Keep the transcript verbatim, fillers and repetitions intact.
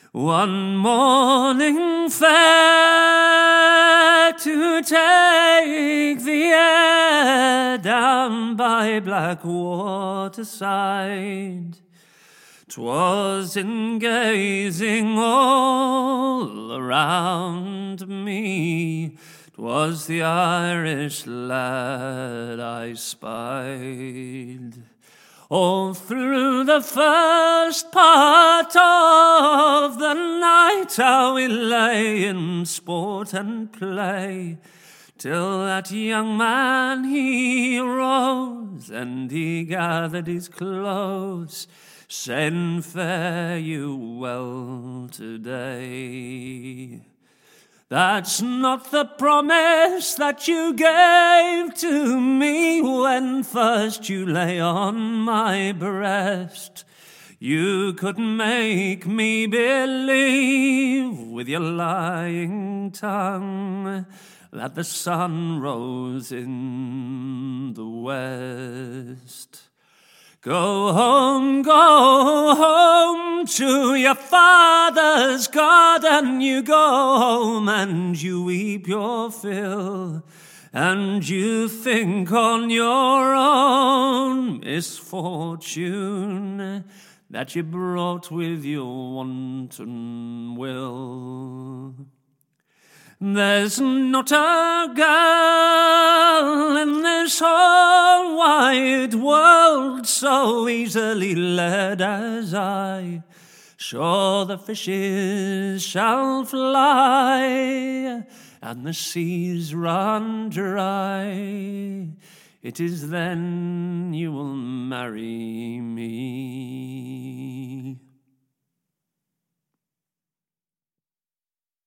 One morning fair to take the air down by Blackwater side. 'Twas in gazing all around me, 'twas the Irish lad I spied. All through the first part of the night how we lay in sport and play, till that young man he rose and he gathered his clothes, saying, "Fare you well today." That's not the promise that you gave to me when first you lay on my breast. You couldn't make me believe with your lying tongue that the sun rose in the west. Go home, go home to your father's garden. You go home and you weep your fill, and you think on your own misfortune that you brought with your wanton will. There's not a girl in this whole wide world so easily led as I. Sure the fishes shall fly and the seas run dry. It is then you will marry me.